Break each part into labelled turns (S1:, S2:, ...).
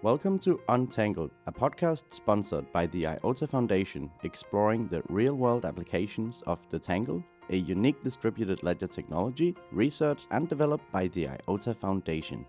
S1: Welcome to Untangled, a podcast sponsored by the IOTA Foundation, exploring the real-world applications of the Tangle, a unique distributed ledger technology researched and developed by the IOTA Foundation.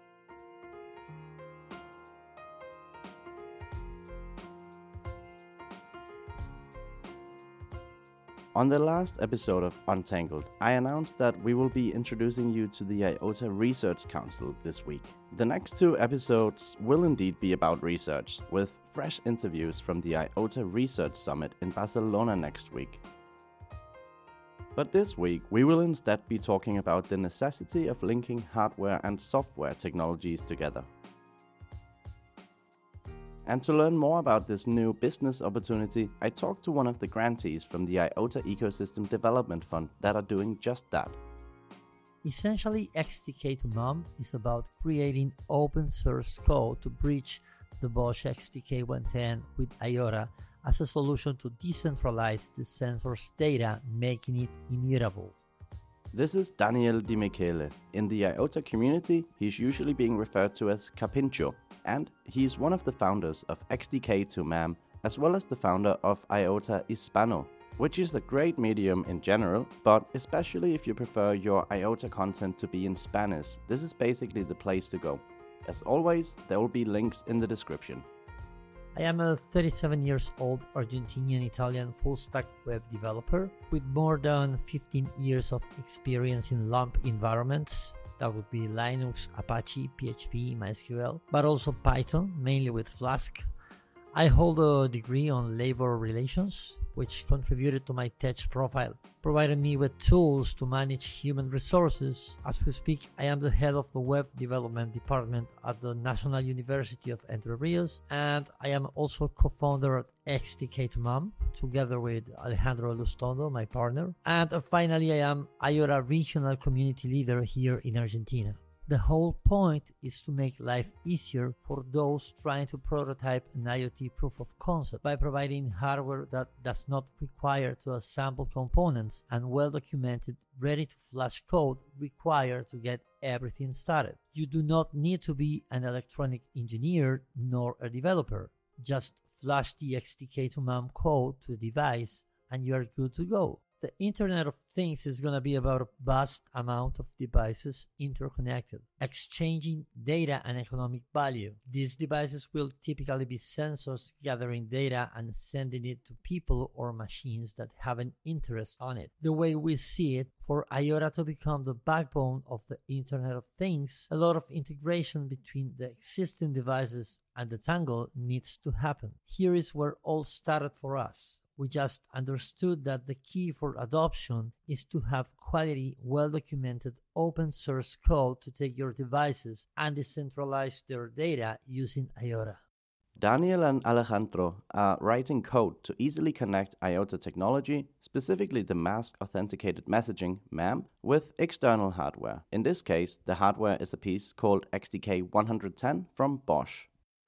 S1: On the last episode of Untangled, I announced that we will be introducing you to the IOTA Research Council this week. The next two episodes will indeed be about research, with fresh interviews from the IOTA Research Summit in Barcelona next week. But this week, we will instead be talking about the necessity of linking hardware and software technologies together. And to learn more about this new business opportunity, I talked to one of the grantees from the IOTA Ecosystem Development Fund that are doing just that.
S2: Essentially, XDK2MUM is about creating open source code to bridge the Bosch XDK 110 with IOTA as a solution to decentralize the sensor's data, making it immutable.
S1: This is Daniel Di Michele. In the IOTA community, he's usually being referred to as Capincho, and he's one of the founders of XDK2MUM, as well as the founder of IOTA Hispano, which is a great medium in general, but especially if you prefer your IOTA content to be in Spanish, this is basically the place to go. As always, there will be links in the description.
S2: I am a 37 years old Argentinian-Italian full-stack web developer with more than 15 years of experience in LAMP environments. That would be Linux, Apache, PHP, MySQL, but also Python, mainly with Flask. I hold a degree on labor relations, which contributed to my tech profile, providing me with tools to manage human resources. As we speak, I am the head of the web development department at the National University of Entre Rios, and I am also co-founder at XDK2MUM, together with Alejandro Lustondo, my partner. And finally, I am IOTA regional community leader here in Argentina. The whole point is to make life easier for those trying to prototype an IoT proof of concept by providing hardware that does not require to assemble components and well-documented, ready-to-flash code required to get everything started. You do not need to be an electronic engineer nor a developer. Just flash the XDK2MUM code to a device and you are good to go. The Internet of Things is going to be about a vast amount of devices interconnected, exchanging data and economic value. These devices will typically be sensors gathering data and sending it to people or machines that have an interest on it. The way we see it, for IOTA to become the backbone of the Internet of Things, a lot of integration between the existing devices and the Tangle needs to happen. Here is where all started for us. We just understood that the key for adoption is to have quality, well-documented open source code to take your devices and decentralize their data using IOTA.
S1: Daniel and Alejandro are writing code to easily connect IOTA technology, specifically the mask authenticated messaging, MAM, with external hardware. In this case, the hardware is a piece called XDK 110 from Bosch.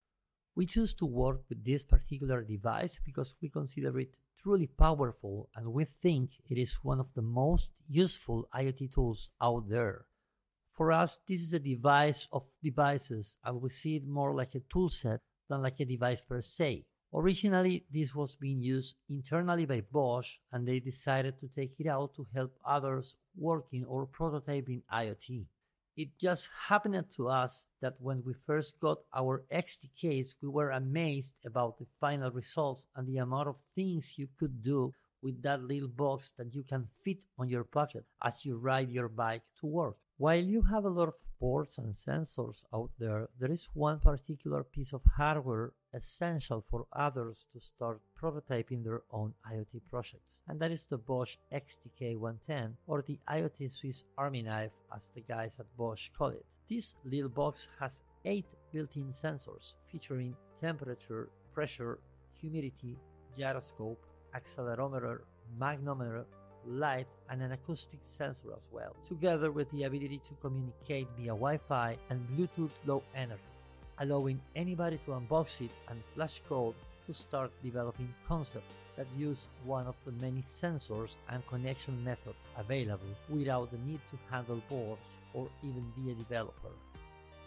S2: We choose to work with this particular device because we consider it truly powerful and we think it is one of the most useful IoT tools out there. For us, this is a device of devices and we see it more like a toolset than like a device per se. Originally, this was being used internally by Bosch and they decided to take it out to help others working or prototyping IoT. It just happened to us that when we first got our XDKs, we were amazed about the final results and the amount of things you could do with that little box that you can fit on your pocket as you ride your bike to work. While you have a lot of ports and sensors out there, there is one particular piece of hardware essential for others to start prototyping their own IoT projects, and that is the Bosch XDK 110 or the IoT Swiss Army knife as the guys at Bosch call it. This little box has 8 built-in sensors featuring temperature, pressure, humidity, gyroscope, accelerometer, magnometer, light, and an acoustic sensor as well, together with the ability to communicate via Wi-Fi and Bluetooth Low Energy, allowing anybody to unbox it and flash code to start developing concepts that use one of the many sensors and connection methods available without the need to handle boards or even be a developer.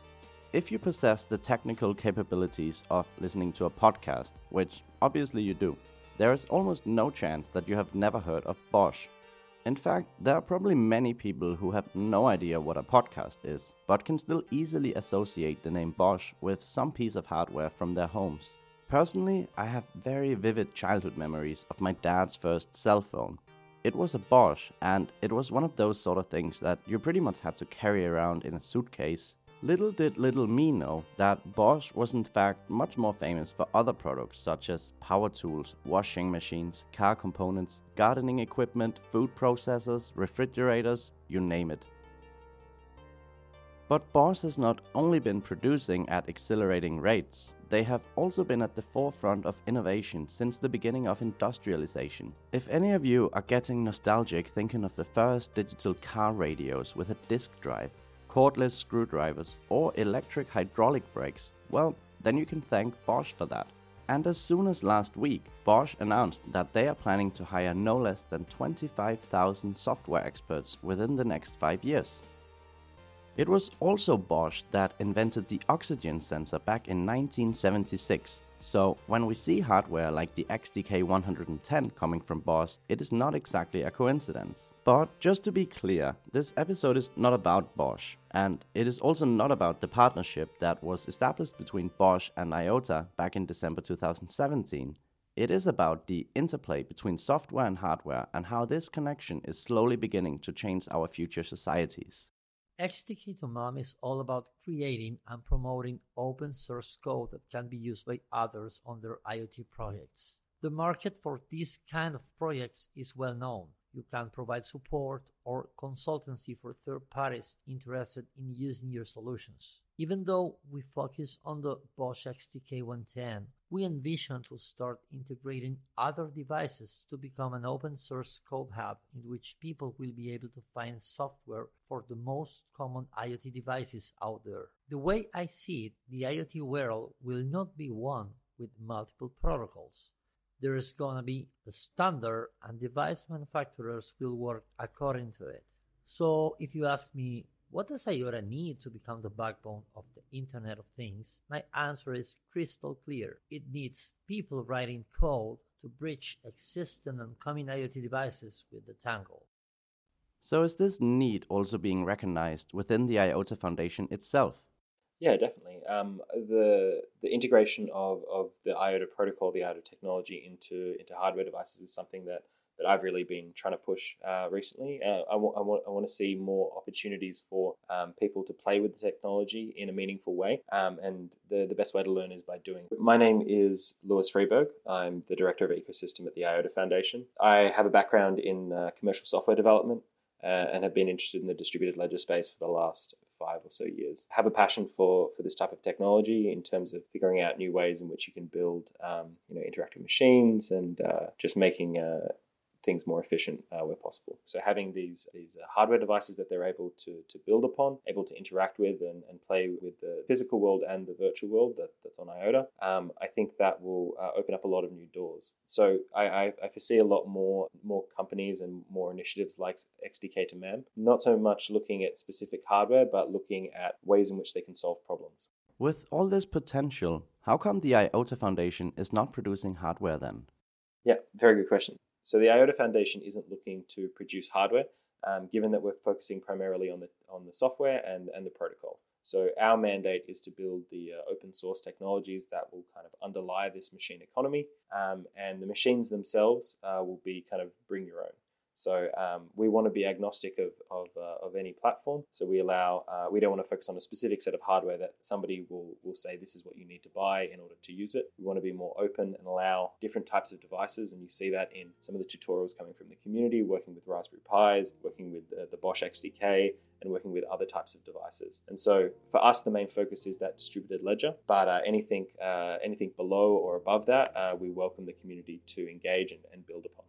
S1: if you possess the technical capabilities of listening to a podcast, which obviously you do, there is almost no chance that you have never heard of Bosch. In fact, there are probably many people who have no idea what a podcast is, but can still easily associate the name Bosch with some piece of hardware from their homes. Personally, I have very vivid childhood memories of my dad's first cell phone. It was a Bosch, and it was one of those sort of things that you pretty much had to carry around in a suitcase. Little did little me know that Bosch was in fact much more famous for other products such as power tools, washing machines, car components, gardening equipment, food processors, refrigerators, you name it. But Bosch has not only been producing at accelerating rates, they have also been at the forefront of innovation since the beginning of industrialization. If any of you are getting nostalgic thinking of the first digital car radios with a disk drive, cordless screwdrivers, or electric hydraulic brakes, well, then you can thank Bosch for that. And as soon as last week, Bosch announced that they are planning to hire no less than 25,000 software experts within the next 5 years. It was also Bosch that invented the oxygen sensor back in 1976. So when we see hardware like the XDK110 coming from Bosch, it is not exactly a coincidence. But just to be clear, this episode is not about Bosch, and it is also not about the partnership that was established between Bosch and IOTA back in December 2017. It is about the interplay between software and hardware and how this connection is slowly beginning to change our future societies.
S2: XDK2MAM is all about creating and promoting open source code that can be used by others on their IoT projects. The market for these kind of projects is well known. You can provide support or consultancy for third parties interested in using your solutions. Even though we focus on the Bosch XDK110, we envision to start integrating other devices to become an open source code hub in which people will be able to find software for the most common IoT devices out there. The way I see it, the IoT world will not be one with multiple protocols. There is gonna be a standard and device manufacturers will work according to it. So if you ask me, what does IOTA need to become the backbone of the Internet of Things? My answer is crystal clear. It needs people writing code to bridge existing and coming IoT devices with the Tangle.
S1: So is this need also being recognized within the IOTA Foundation itself?
S3: Yeah, definitely. The integration of the IOTA protocol, the IOTA technology into hardware devices is something that I've really been trying to push recently. I want to see more opportunities for people to play with the technology in a meaningful way, and the best way to learn is by doing. My name is Louis Freeberg. I'm the Director of Ecosystem at the IOTA Foundation. I have a background in commercial software development and have been interested in the distributed ledger space for the last 5 or so years. I have a passion for this type of technology in terms of figuring out new ways in which you can build interactive machines and just making things more efficient where possible. So having these hardware devices that they're able to build upon, able to interact with and play with the physical world and the virtual world that's on IOTA, I think that will open up a lot of new doors. So I foresee a lot more companies and more initiatives like XDK2MAM, not so much looking at specific hardware, but looking at ways in which they can solve problems.
S1: With all this potential, how come the IOTA Foundation is not producing hardware then?
S3: Yeah, very good question. So the IOTA Foundation isn't looking to produce hardware, given that we're focusing primarily on the software and the protocol. So our mandate is to build the open source technologies that will kind of underlie this machine economy, and the machines themselves will be kind of bring your own. So we want to be agnostic of any platform. So we don't want to focus on a specific set of hardware that somebody will say this is what you need to buy in order to use it. We want to be more open and allow different types of devices. And you see that in some of the tutorials coming from the community, working with Raspberry Pis, working with the Bosch XDK, and working with other types of devices. And so for us, the main focus is that distributed ledger, but anything below or above that, we welcome the community to engage and build upon.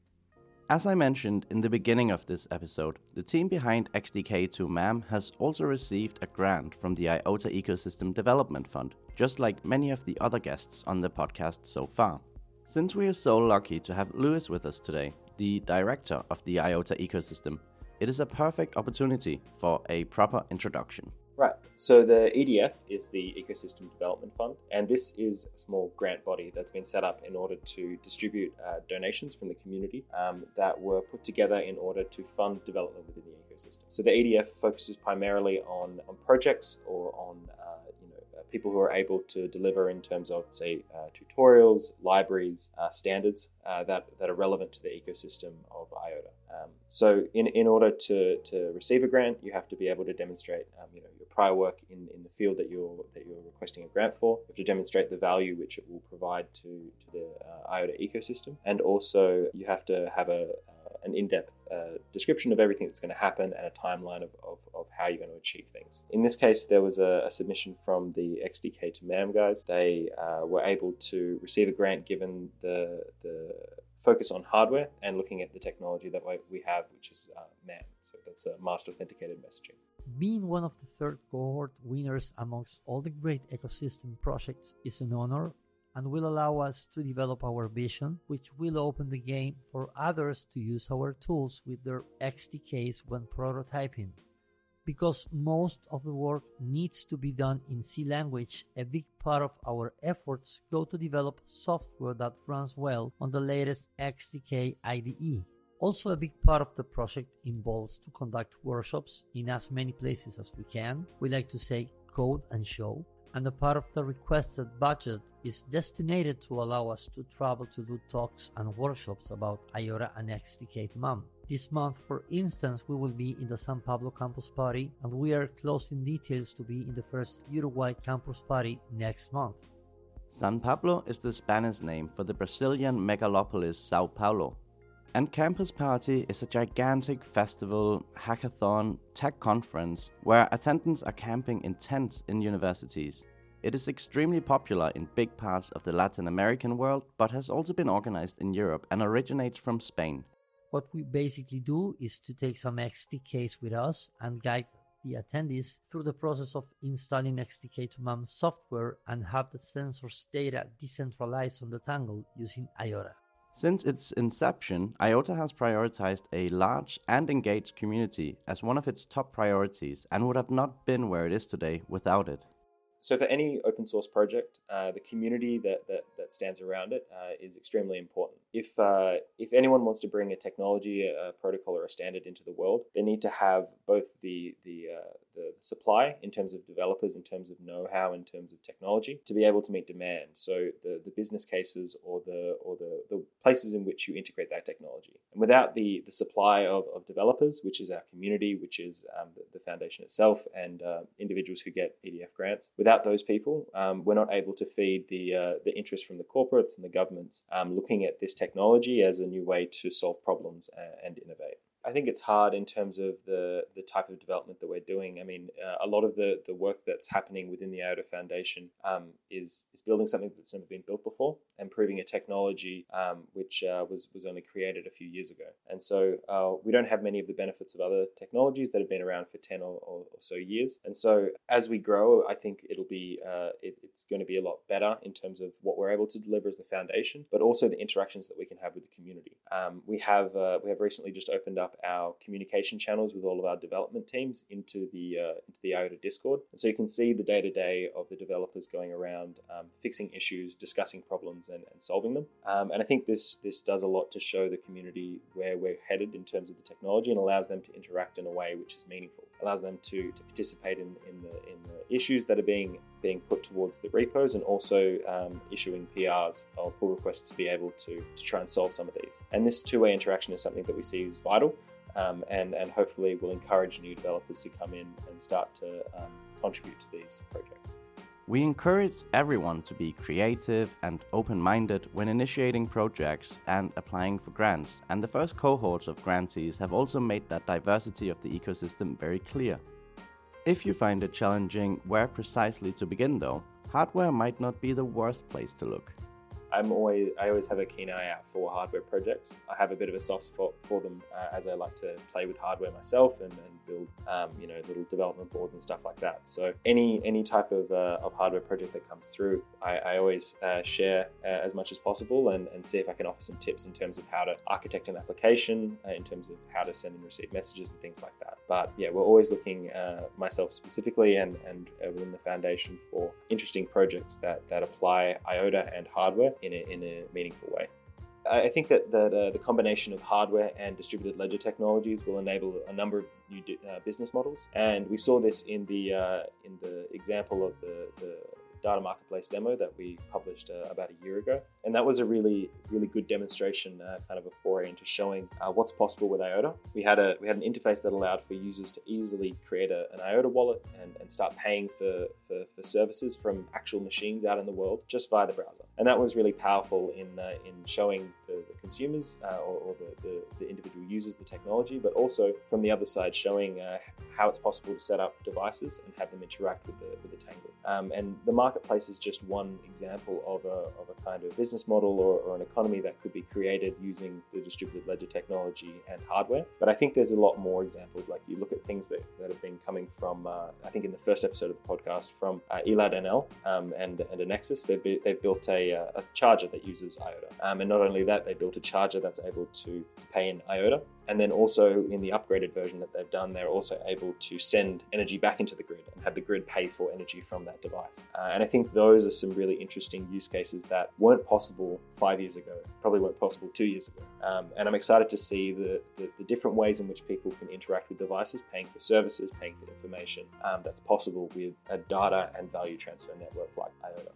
S1: As I mentioned in the beginning of this episode, the team behind XDK2MAM has also received a grant from the IOTA Ecosystem Development Fund, just like many of the other guests on the podcast so far. Since we are so lucky to have Louis with us today, the director of the IOTA ecosystem, it is a perfect opportunity for a proper introduction.
S3: Right. So the EDF is the Ecosystem Development Fund, and this is a small grant body that's been set up in order to distribute donations from the community that were put together in order to fund development within the ecosystem. So the EDF focuses primarily on projects or on people who are able to deliver in terms of, say, tutorials, libraries, standards that are relevant to the ecosystem of IOTA. So in order to receive a grant, you have to be able to demonstrate your prior work in the field that you're requesting a grant for. You have to demonstrate the value which it will provide to the IOTA ecosystem, and also you have to have an in-depth description of everything that's going to happen and a timeline of how you're going to achieve things. In this case, there was a submission from the XDK to MAM guys. They were able to receive a grant given the focus on hardware and looking at the technology that we have, which is MAM. So that's a master authenticated messaging.
S2: Being one of the third cohort winners amongst all the great ecosystem projects is an honor and will allow us to develop our vision, which will open the game for others to use our tools with their XDKs when prototyping. Because most of the work needs to be done in C language, a big part of our efforts go to develop software that runs well on the latest XDK IDE. Also, a big part of the project involves to conduct workshops in as many places as we can. We like to say code and show. And a part of the requested budget is destined to allow us to travel to do talks and workshops about IOTA and XDK to MAM. This month, for instance, we will be in the San Pablo campus party, and we are closing details to be in the first Uruguay campus party next month.
S1: San Pablo is the Spanish name for the Brazilian megalopolis Sao Paulo. And Campus Party is a gigantic festival, hackathon, tech conference where attendants are camping in tents in universities. It is extremely popular in big parts of the Latin American world, but has also been organized in Europe and originates from Spain.
S2: What we basically do is to take some XDKs with us and guide the attendees through the process of installing XDK to MAM software and have the sensors data decentralized on the Tangle using IOTA.
S1: Since its inception, IOTA has prioritized a large and engaged community as one of its top priorities and would have not been where it is today without it.
S3: So for any open source project, the community that stands around it is extremely important. If anyone wants to bring a technology, a protocol, or a standard into the world, they need to have both the supply in terms of developers, in terms of know-how, in terms of technology, to be able to meet demand. So the business cases or the places in which you integrate that technology. And without the supply of developers, which is our community, which is the foundation itself, and individuals who get EDF grants, without those people, we're not able to feed the interest from the corporates and the governments looking at this technology as a new way to solve problems and innovate. I think it's hard in terms of the type of development that we're doing. I mean, a lot of the work that's happening within the IOTA Foundation is building something that's never been built before and proving a technology which was only created a few years ago. And so we don't have many of the benefits of other technologies that have been around for 10 or so years. And so as we grow, I think it'll be it's going to be a lot better in terms of what we're able to deliver as the foundation, but also the interactions that we can have with the community. We have recently just opened up our communication channels with all of our development teams into the IOTA Discord. And so you can see the day-to-day of the developers going around fixing issues, discussing problems, and solving them. And I think this does a lot to show the community where we're headed in terms of the technology, and allows them to interact in a way which is meaningful. Allows them to participate in the issues that are being put towards the repos, and also issuing PRs or pull requests to be able to try and solve some of these. And this two-way interaction is something that we see is vital. And hopefully will encourage new developers to come in and start to contribute to these projects.
S1: We encourage everyone to be creative and open-minded when initiating projects and applying for grants, and the first cohorts of grantees have also made that diversity of the ecosystem very clear. If you find it challenging where precisely to begin though, hardware might not be the worst place to look.
S3: I always have a keen eye out for hardware projects. I have a bit of a soft spot for them as I like to play with hardware myself and build little development boards and stuff like that. So any type of hardware project that comes through, I always share as much as possible and see if I can offer some tips in terms of how to architect an application, in terms of how to send and receive messages and things like that. But yeah, we're always looking, myself specifically and within the foundation, for interesting projects that apply IOTA and hardware in a meaningful way. I think that the combination of hardware and distributed ledger technologies will enable a number of new business models, and we saw this in the example of the data marketplace demo that we published about a year ago. And that was a really, really good demonstration, kind of a foray into showing what's possible with IOTA. We had an interface that allowed for users to easily create an IOTA wallet and start paying for services from actual machines out in the world just via the browser. And that was really powerful in showing the consumers or the individual users the technology, but also from the other side showing how it's possible to set up devices and have them interact with the Tangle. And the marketplace is just one example of a kind of business model or an economy that could be created using the distributed ledger technology and hardware. But I think there's a lot more examples. Like you look at things that have been coming from, I think in the first episode of the podcast, from Elad NL and Anexus. They've built a charger that uses IOTA. And not only that, they built a charger that's able to pay in IOTA. And then also in the upgraded version that they've done, they're also able to send energy back into the grid and have the grid pay for energy from that device. And I think those are some really interesting use cases that weren't possible 5 years ago, probably weren't possible 2 years ago. And I'm excited to see the different ways in which people can interact with devices, paying for services, paying for information, that's possible with a data and value transfer network like IOTA.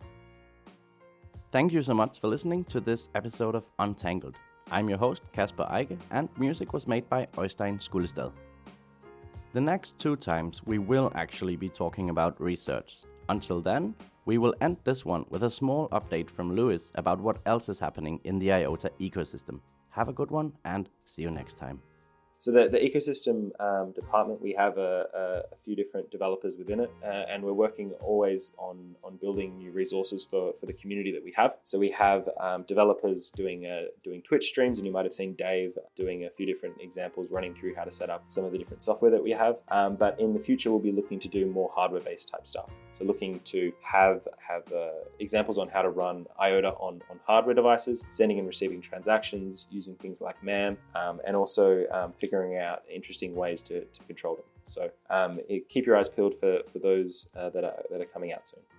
S1: Thank you so much for listening to this episode of Untangled. I'm your host, Kasper Eike, and music was made by Øystein Skullestad. The next 2 times we will actually be talking about research. Until then, we will end this one with a small update from Lewis about what else is happening in the IOTA ecosystem. Have a good one and see you next time.
S3: So the ecosystem department, we have a few different developers within it, and we're working always on building new resources for the community that we have. So we have developers doing Twitch streams, and you might have seen Dave doing a few different examples running through how to set up some of the different software that we have. But in the future, we'll be looking to do more hardware-based type stuff. So looking to have examples on how to run IOTA on hardware devices, sending and receiving transactions using things like MAM, and also figuring out interesting ways to control them. So keep your eyes peeled for those that are coming out soon.